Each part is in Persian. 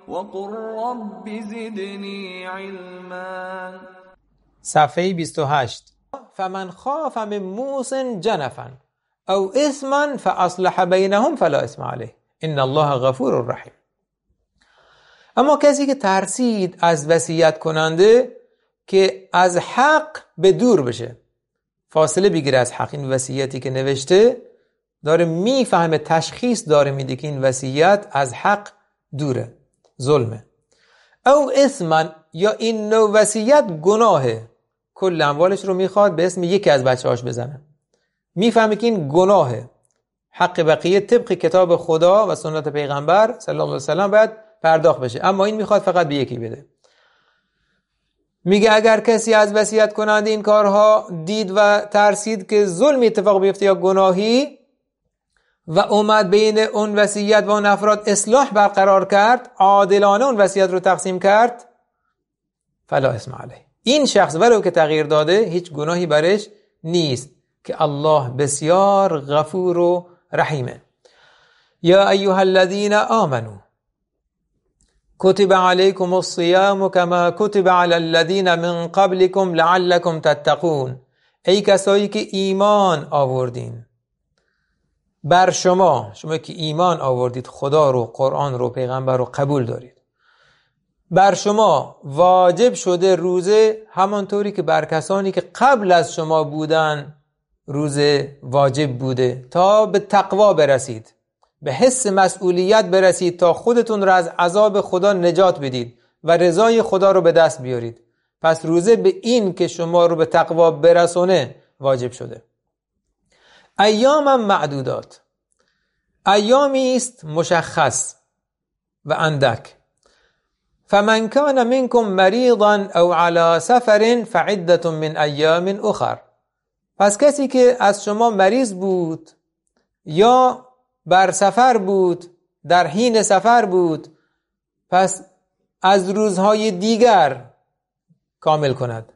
وقل رب زدنی علما. صفحه 28. فمن خاف من موص جنفا او اثما فاصلح بینهم فلا اثم علیه ان الله غفور رحیم. اما کسی که ترسید از وصیت کننده که از حق به دور بشه، فاصله بگیره از حق، این وصیتی که نوشته داره میفهمه، تشخیص داره میده که این وصیت از حق دوره، ظلمه. او اثما، یا این نوع وصیت گناهه، کل اموالش رو میخواد به اسم یکی از بچه‌هاش بزنه، میفهمه که این گناهه، حق بقیه طبق کتاب خدا و سنت پیغمبر صلی الله علیه وسلم باید پرداخت بشه، اما این میخواد فقط به یکی بده. میگه اگر کسی از وصیت کننده این کارها دید و ترسید که ظلمی اتفاق بیفته یا گناهی و اومد بین اون وصیت و اون افراد اصلاح برقرار کرد، عادلانه اون وصیت رو تقسیم کرد، فلا اسم علیه، این شخص ولو که تغییر داده هیچ گناهی برش نیست که الله بسیار غفور و رحیمه. یا ایها الذین آمنوا کتب علیکم الصیام کما کتب علی الذین من قبلکم لعلکم تتقون. ای کسایی که ایمان آوردین، بر شما که ایمان آوردید، خدا رو، قرآن رو، پیغمبر رو قبول دارید، بر شما واجب شده روزه همانطوری که بر کسانی که قبل از شما بودن روزه واجب بوده، تا به تقوا برسید، به حس مسئولیت برسید، تا خودتون را از عذاب خدا نجات بدید و رضای خدا رو به دست بیارید. پس روزه به این که شما رو به تقوا برسونه واجب شده. ایام معدودات، ایامی است مشخص و اندک. فمن کان منکم مریضا او علی سفر فعدة من ایام اخر. پس کسی که از شما مریض بود یا بر سفر بود، در حین سفر بود، پس از روزهای دیگر کامل کند،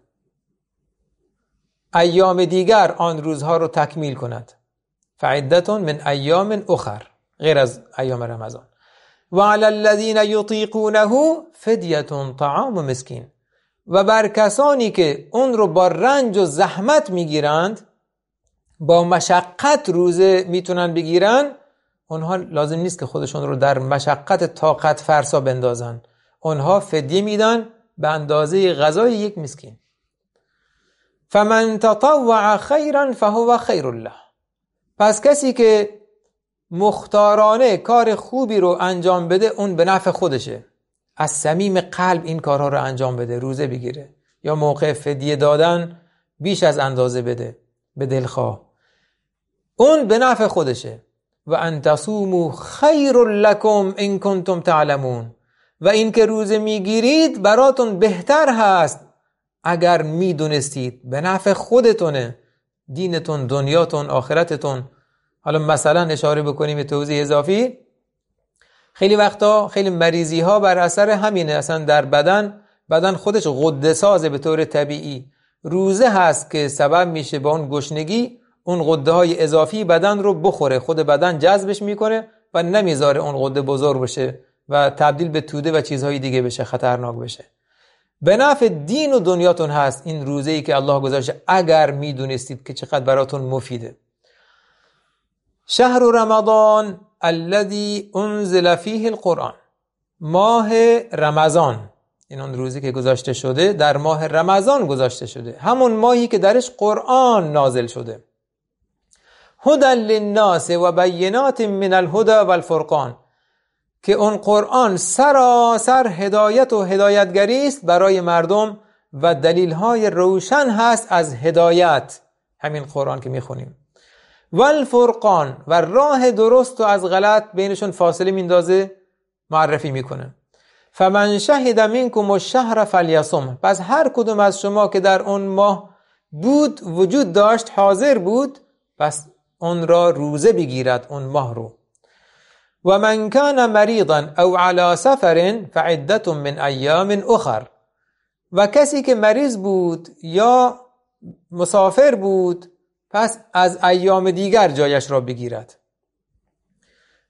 ایام دیگر آن روزها رو تکمیل کند. فعدة من ایام اخر، غیر از ایام رمضان. و علی الذین یطیقونه فدیة طعام مسکین. و بر کسانی که اون رو با رنج و زحمت میگیرند، با مشقت روزه میتونن بگیرن، اونها لازم نیست که خودشون رو در مشقت طاقت فرسا بندازن، اونها فدیه میدن به اندازه غذای یک مسکین. فمن تطوع خیرا فهو خیر الله. پس کسی که مختارانه کار خوبی رو انجام بده، اون به نفع خودشه، از صمیم قلب این کارها رو انجام بده، روزه بگیره یا موقع فدیه دادن بیش از اندازه بده به دلخواه، اون به نفع خودشه. و ان تصوموا خیر لکم ان کنتم تعلمون. و این که روزه میگیرید براتون بهتر هست اگر میدونستید، به نفع خودتونه، دینتون، دنیاتون، آخرتتون. حالا مثلا اشاره بکنیم به توضیح اضافی، خیلی وقتا خیلی مریضی ها بر اثر همینه، اصلا در بدن خودش غده سازه به طور طبیعی، روزه هست که سبب میشه با اون گشنگی اون غده های اضافی بدن رو بخوره، خود بدن جذبش میکنه و نمیذاره اون غده بزرگ بشه و تبدیل به توده و چیزهای دیگه بشه، خطرناک بشه. به نفع دین و دنیاتون هست این روزه‌ای که الله گذاشته، اگر میدونستید که چقدر براتون مفیده. شهر رمضان الذي انزل فیه القرآن. ماه رمضان، این اون روزی که گذاشته شده در ماه رمضان گذاشته شده، همون ماهی که درش قرآن نازل شده. هدی للناس و بینات من الهدی والفرقان، که اون قرآن سراسر هدایت و هدایتگری است برای مردم و دلیل‌های روشن هست از هدایت، همین قرآن که میخونیم. والفرقان، و راه درست و از غلط بینشون فاصله میندازه، معرفی میکنه. فمن شهد منکم الشهر فلیصم. پس هر کدوم از شما که در اون ماه بود، وجود داشت، حاضر بود، پس اون را روزه بگیرد، اون ماه رو. و من کان مریضا او علی سفر فعدة من ایام اخر. و کسی که مریض بود یا مسافر بود، پس از ایام دیگر جایش را بگیرد.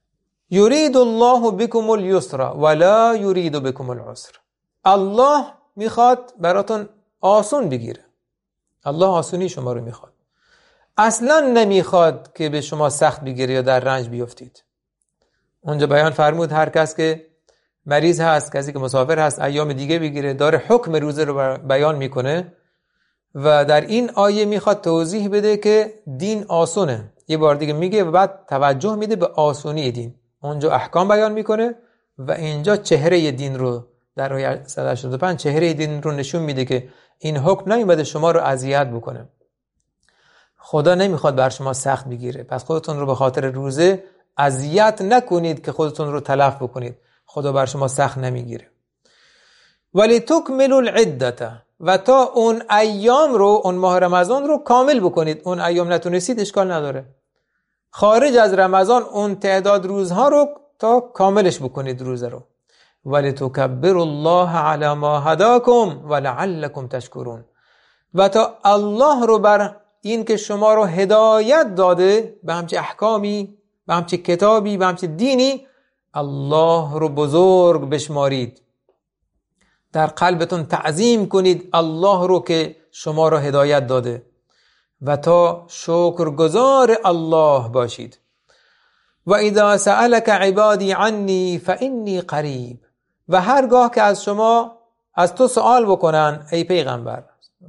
یرید الله بكم اليسر ولا یرید بكم العسر. الله میخواد براتون آسون بگیره. الله آسونی شما رو میخواد. اصلا نمیخواد که به شما سخت بگیره یا در رنج بیفتید. اونجا بیان فرمود هر کس که مریض هست، کسی که مسافر هست، ایام دیگه بگیره، داره حکم روزه رو بیان میکنه و در این آیه میخواد توضیح بده که دین آسونه. یه بار دیگه میگه و بعد توجه میده به آسونی دین. اونجا احکام بیان میکنه و اینجا چهره دین رو در آیه 185 چهره دین رو نشون میده که این حکم نیومده شما رو اذیت بکنه. خدا نمیخواد بر شما سخت بگیره، پس خودتون رو به خاطر روزه اذیت نکنید که خودتون رو تلف بکنید. خدا بر شما سخت نمیگیره. ولی تکملوا العدة، و تا اون ایام رو، اون ماه رمضان رو کامل بکنید. اون ایام نتونستید اشکال نداره، خارج از رمضان اون تعداد روزها رو تا کاملش بکنید روزه رو. ولی تکبروا الله علی ما هداکم ولعلکم تشکرون، و تا الله رو بر این که شما رو هدایت داده به همچه احکامی، به همچه کتابی، به همچه دینی، الله رو بزرگ بشمارید، در قلبتون تعظیم کنید الله رو که شما رو هدایت داده و تا شکرگزار الله باشید. و اذا سألك عبادی عنی فانی قریب، و هرگاه که از تو سوال بکنن ای پیغمبر،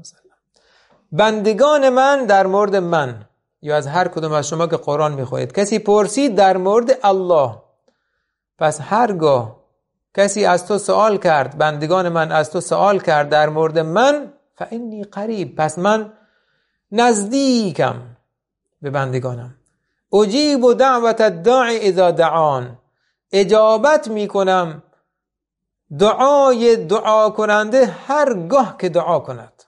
بندگان من در مورد من، یا از هر کدوم از شما که قرآن میخونید کسی پرسید در مورد الله، پس هرگاه کسی از تو سوال کرد، بندگان من از تو سوال کرد در مورد من، فانی قریب، پس من نزدیکم به بندگانم. اجیب دعوت الداعی اذا دعان، اجابت میکنم دعای دعا کننده هرگاه که دعا کند.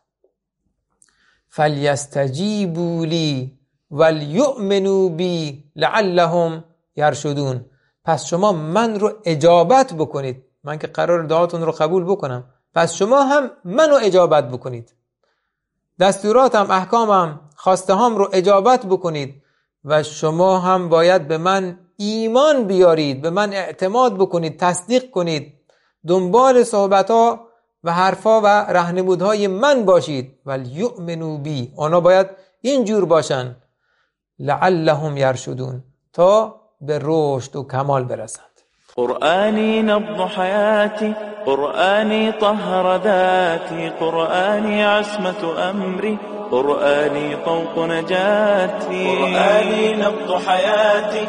فلیستجیبوا لی ولیؤمنوا بی لعلهم یرشدون، پس شما من رو اجابت بکنید، من که قرار دعاتون رو قبول بکنم، پس شما هم منو اجابت بکنید، دستوراتم، احکامم، خواستهام رو اجابت بکنید و شما هم باید به من ایمان بیارید، به من اعتماد بکنید، تصدیق کنید، دنبال صحبتها و حرفا و راهنمودهای من باشید. ولیؤمنوا بی، اونا باید اینجور باشن، لعلهم یرشدون، تا به رشد و کمال برسند. قرآني نبض حياتي، قرآني طهر ذاتي، قرآني عصمة أمري، قرآني طوق نجاتي، قرآني نبض حياتي.